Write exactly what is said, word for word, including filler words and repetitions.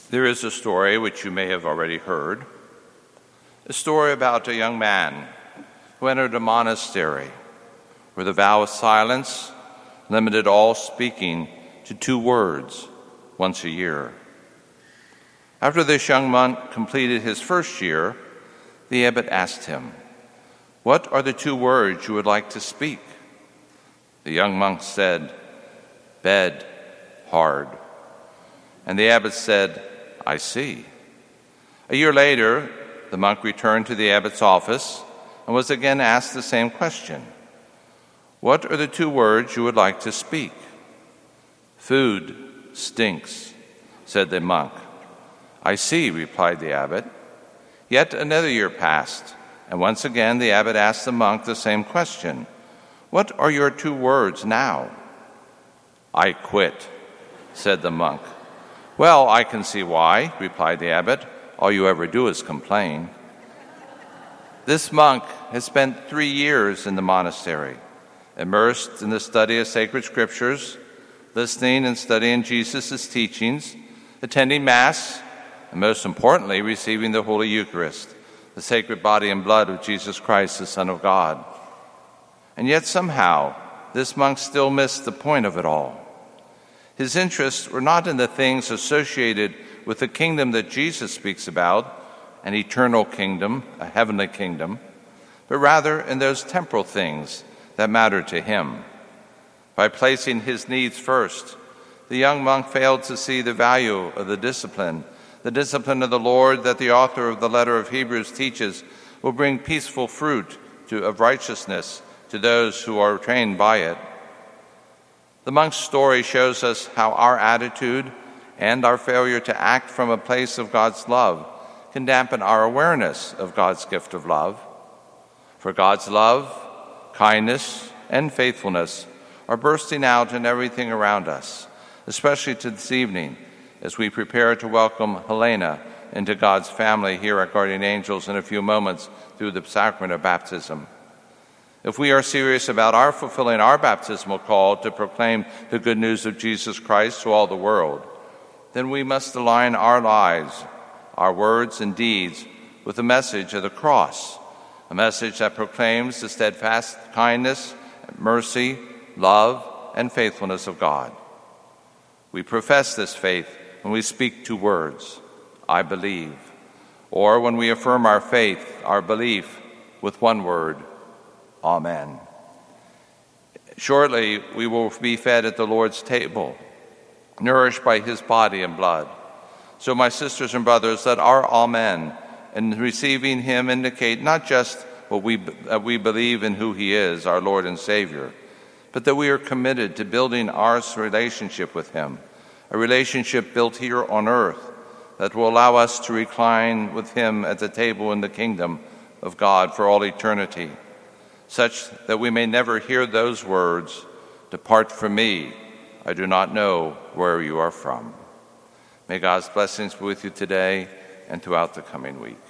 There is a story which you may have already heard, a story about a young man who entered a monastery where the vow of silence limited all speaking to two words once a year. After this young monk completed his first year, the abbot asked him, "What are the two words you would like to speak?" The young monk said, "Bed, hard." And the abbot said, "I see." A year later, the monk returned to the abbot's office and was again asked the same question. "What are the two words you would like to speak?" "Food stinks," said the monk. "I see," replied the abbot. Yet another year passed, and once again the abbot asked the monk the same question. "What are your two words now?" "I quit," said the monk. "Well, I can see why," replied the abbot. "All you ever do is complain." This monk has spent three years in the monastery, immersed in the study of sacred scriptures, listening and studying Jesus' teachings, attending Mass, and most importantly, receiving the Holy Eucharist, the sacred body and blood of Jesus Christ, the Son of God. And yet somehow, this monk still missed the point of it all. His interests were not in the things associated with the kingdom that Jesus speaks about, an eternal kingdom, a heavenly kingdom, but rather in those temporal things that matter to him. By placing his needs first, the young monk failed to see the value of the discipline, the discipline of the Lord that the author of the letter of Hebrews teaches will bring peaceful fruit to, of righteousness to those who are trained by it. The monk's story shows us how our attitude and our failure to act from a place of God's love can dampen our awareness of God's gift of love. For God's love, kindness, and faithfulness are bursting out in everything around us, especially to this evening as we prepare to welcome Helena into God's family here at Guardian Angels in a few moments through the sacrament of baptism. If we are serious about our fulfilling our baptismal call to proclaim the good news of Jesus Christ to all the world, then we must align our lives, our words and deeds with the message of the cross, a message that proclaims the steadfast kindness, mercy, love, and faithfulness of God. We profess this faith when we speak two words, "I believe," or when we affirm our faith, our belief, with one word, Amen. Shortly, we will be fed at the Lord's table, nourished by his body and blood. So, my sisters and brothers, let our Amen in receiving him indicate not just what we, uh, we believe in who he is, our Lord and Savior, but that we are committed to building our relationship with him, a relationship built here on earth that will allow us to recline with him at the table in the kingdom of God for all eternity, such that we may never hear those words, "Depart from me, I do not know where you are from." May God's blessings be with you today and throughout the coming week.